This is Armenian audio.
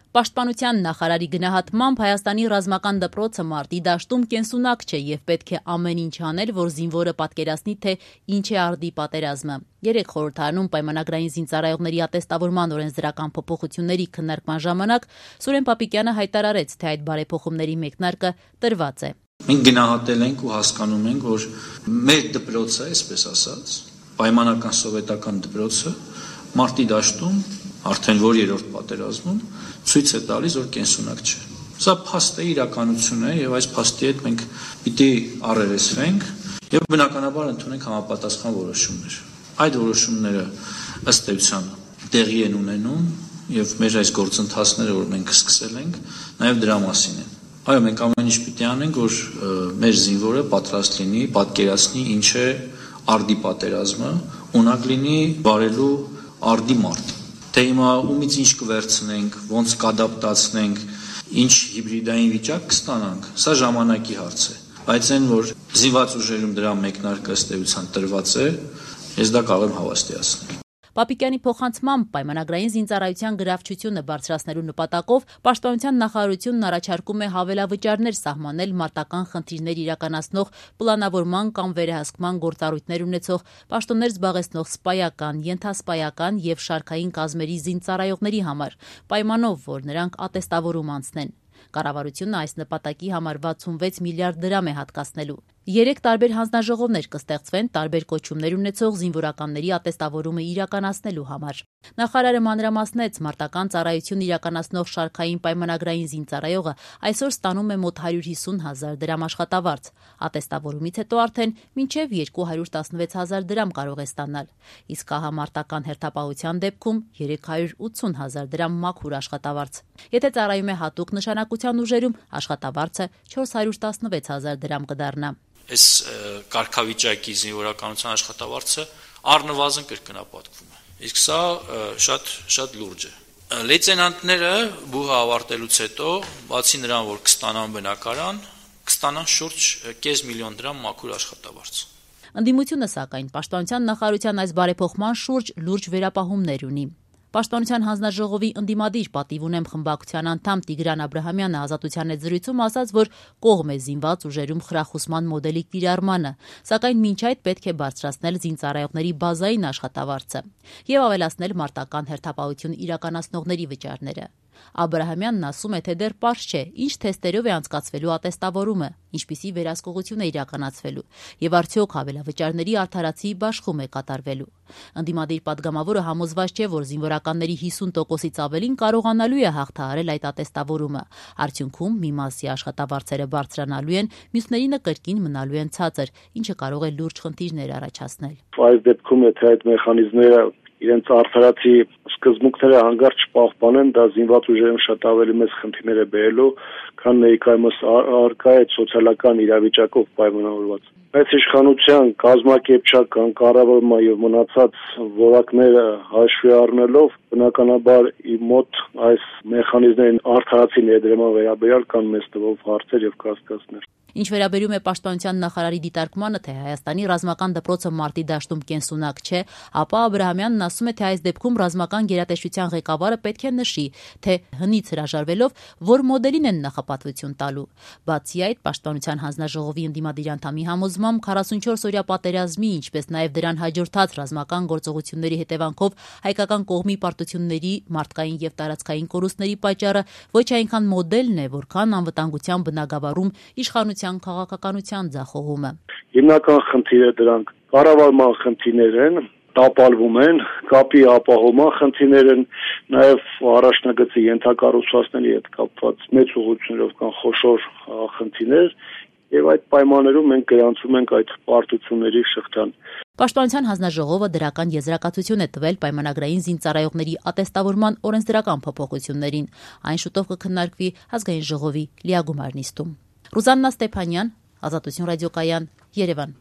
Պաշտպանության նախարարի գնահատմամբ Հայաստանի ռազմական դպրոցը մարտի դաշտում կենսունակ չէ եւ պետք է ամեն ինչ անել, որ զինվորը պատկերացնի, թե ինչ է արդի պատերազմը։ Երեք խորհրդարանում պայմանագրային զինծառայողների ատեստավորման օրենսդրական փոփոխությունների քննարկման ժամանակ Սուրեն Պապիկյանը հայտարարեց, թե այդ բարեփոխումների մեկնարկը տրված է։ Մենք գնահատել ենք ու հասկանում ենք, որ մեր դպրոցը, այսպես ասած, պայմանական սովետական դպրոցը մարտի դաշտում արդեն որ երրորդ պատերազմում ցույց է տալիս, որ կենսունակ չէ։ Սա փաստ է, իրականություն է եւ այս փաստի հետ մենք պիտի առերեսվենք եւ բնականաբար ընդունենք համապատասխան որոշումներ։ Այդ որոշումները ըստ էության տեղի են ունենում եւ մեր այս գործընթացները, որ մենք սկսել ենք, նաեւ դրա մասին են։ Այո, մենք ամեն ինչ պիտի անենք, որ մեր զինվորը պատրաստ լինի, պատկերացնի ինչ է արդի պատերազմը, ունակ լինի վարելու արդի մարդ։ Թե հիմա ումից ինչ կվերցնենք, ոնց կադապտացնենք, ինչ հիբրիդային վիճակ կստանանք, սա ժամանակի հարց է։ Բայց այն, որ զինված ուժերում դրա մեկնարկը ըստ էության տրված է, ես դա կարող եմ հավաստիացնել։ Պապիկյանի փոխանցմամբ պայմանագրային զինծառայության գրավչությունը բարձրացնելու նպատակով Պաշտպանության նախարարությունն առաջարկում է հավելավճարներ սահմանել մարտական խնդիրներ իրականացնող պլանավորման կամ վերահսկման գործառույթներ ունեցող պաշտոններ զբաղեցնող սպայական, ենթասպայական եւ շարքային կազմերի զինծառայողների համար, պայմանով, որ նրանք ատեստավորում անցնեն։ Կառավարությունը այս նպատակի համար 66 միլիարդ դրամ է հատկացնելու։ 3 տարբեր հանձնաժողովներ կստեղծվեն տարբեր կոչումներ ունեցող զինվորականների ատեստավորումը իրականացնելու համար։ Նախարարը մանրամասնեց, մարտական ծառայություն իրականացնող շարքային պայմանագրային զինծառայողը այսօր ստանում է մոտ 150,000 դրամ աշխատավարձ։ Ատեստավորումից հետո արդեն մինչև 216,000 դրամ կարող է ստանալ։ Իսկ մարտական հերթապահության դեպքում 380,000 դրամ մաքուր աշխատավարձ։ Եթե ծառայում է հատուկ նշանակության ուժերում, աշխատավարձը 416,000 դրամ կդառնա։ Այս կարգավիճակի զինվորականության աշխատավարձը առնվազն կրկնապատկվում է։ Իսկ սա շատ լուրջ է։ Լեյտենանտները բուհը ավարտելուց հետո, բացի նրան, որ կստանան բնակարան, կստանան շուրջ 500,000 դրամ մաքուր աշխատավարձ։ Ընդդիմությունը, սակայն, Պաշտպանության նախարարության այս բարեփոխման շուրջ լուրջ վերապահումներ ունի։ Պաշտպանության հանձնաժողովի ընդդիմադիր պատիվ ունեմ խմբակցության անդամ Տիգրան Աբրահամյանը Ազատության հետ զրույցում ասաց, որ կողմ է զինված ուժերում խրախուսման մոդելի կիրառմանը, սակայն մինչ այդ պետք է բարձրացնել զինծառայողների բազային աշխատավարձը եւ ավելացնել մարտական հերթապահություն իրականացնողների վճարները։ Աբրահամյանն ասում է, թե դեռ պարզ չէ, ինչ թեստերով է անցկացվելու ատեստավորումը, ինչպիսի վերահսկողություն է իրականացվելու եւ արդյոք հավելավճարների արդարացի բաշխում է կատարվելու։ Ընդդիմադիր պատգամավորը համոզված չէ, որ զինվորականների 50%-ից ավելին կարողանալու է հաղթահարել այդ ատեստավորումը։ Արդյունքում մի մասի աշխատավարձերը բարձրանալու են, մյուսներինը կրկին մնալու են ցածր, ինչը կարող է լուրջ խնդիրներ առաջացնել։ Այս դեպքում եթե այդ մեխանիզմները իրենց արդարացի սկզբունքները հանգարց չպահպանեն, դա զինված ուժերում շատ ավելի մեծ խնդիրներ է բերելու, քան ներկայումս առկա է սոցիալական իրավիճակով պայմանավորված։ Այս իշխանության կազմակերպչական կառավարման եւ մնացած որակները հաշվի առնելով, բնականաբար իր մոտ այս մեխանիզմներին արդարացի ներդրման վերաբերյալ կան մեծ թվով հարցեր եւ կասկածներ։ Ինչ վերաբերում է Պաշտպանության նախարարի դիտարկմանը, թե Հայաստանի ռազմական դպրոցը մարտի դաշտում կենսունակ չէ, ապա Աբրահամյանն ասում է, թե այս դեպքում ռազմական գերատեսչության ղեկավարը պետք է նշի, թե հնից հրաժարվելով որ մոդելին են նախապատվություն տալու։ Բացի այդ, Պաշտպանության հանձնաժողովի ընդդիմադիր անդամի համոզմամբ 44-օրյա պատերազմի, ինչպես նաև դրան հաջորդած ռազմական գործողությունների հետևանքով հայկական կողմի պարտությունների, մարդկային եւ տարածքային կորուստների պատճառը ոչ այնքան մոդելն է, որքան անվտանգության բնագավառում իշխանության քաղաքականության ձախողումը։ Հիմնական խնդիրը դրանք կառավարման խնդիրներ են, տապալվում են, կապի ապահովման խնդիրներ են, նաև առաջնագծի ենթակառուցվածքների հետ կապված մեծ ուղղություններով կան խոշոր խնդիրներ, եւ այդ պայմաններում մենք գրանցում ենք այդ պարտությունների շղթան։ Պաշտպանության հանձնաժողովը դրական եզրակացություն է տվել պայմանագրային զինծառայողների ատեստավորման օրենսդրական փոփոխություններին։ Այն շուտով կքննարկվի ազգային ժողովի լիագումար նիստում։ Ռուզաննա Ստեփանյան, Ազատություն ռադիոկայան, Երևան։